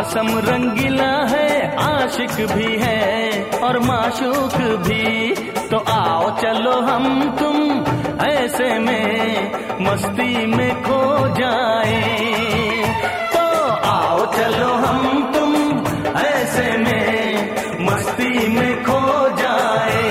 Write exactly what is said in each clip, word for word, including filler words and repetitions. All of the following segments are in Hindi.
मौसम रंगीला है, आशिक भी है और माशूक भी। तो आओ चलो हम तुम ऐसे में मस्ती में खो जाए। तो आओ चलो हम तुम ऐसे में मस्ती में खो जाए।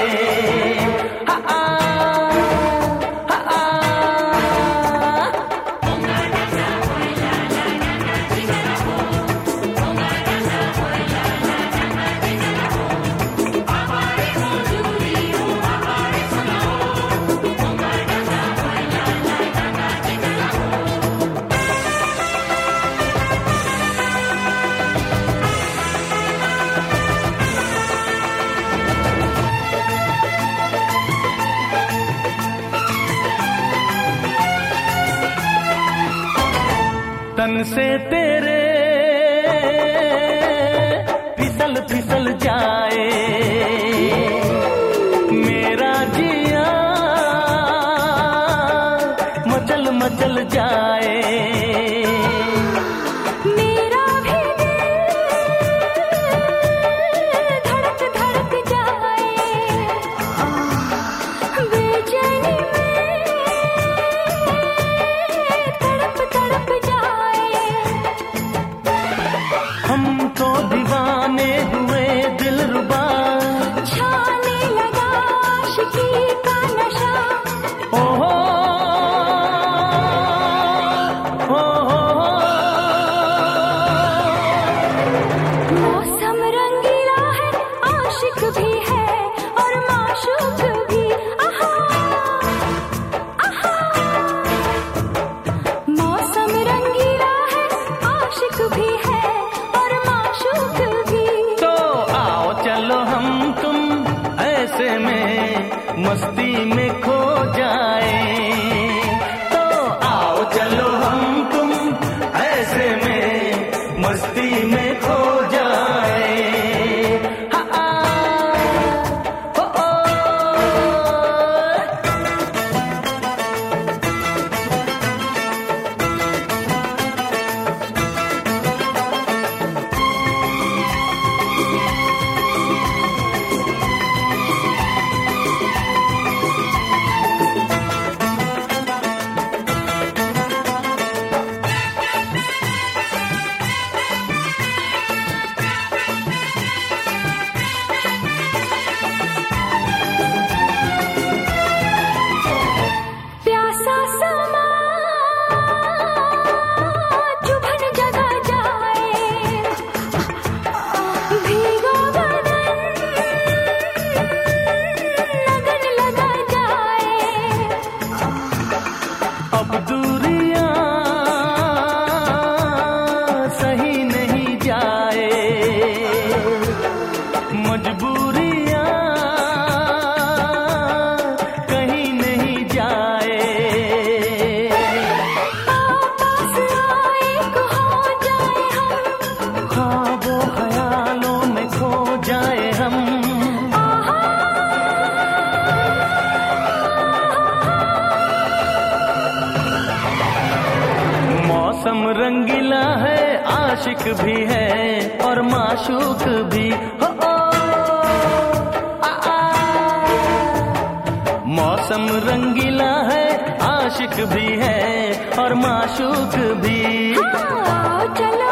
तन से तेरे फिसल फिसल जाए मेरा जिया, मचल मचल जाए मेरा भी दिल धड़क धड़क जाए। बेचैनी में तड़प तड़प जाए। हम तो दीवाने हुए दिलरुबा, छाने लगा आशिकी का नशा। ओहो मौसम रंगीला है, आशिक भी है और माशूक भी। आहा आहा। मौसम रंगीला है, आशिक भी है और माशूक भी। तो आओ चलो हम तुम ऐसे में मस्ती में खो जाए। तो आओ चलो हम तुम ऐसे में मस्ती में खो जाए। हा, आ, हो, ओ। प्यासा समा चुभन जगा जाए। भीगा बदन लगन लगा जाए। अब दूरियां सही नहीं जाए, मजबूरियां कहीं नहीं जाए। पास आए को हो जाए हम। ख्वाबों ख्यालों में खो जाए हम। मौसम रंगीला है, आशिक भी है और माशूक भी। हो, ओ, आ, आ। मौसम रंगीला है, आशिक भी है और माशूक भी। हाँ, चलो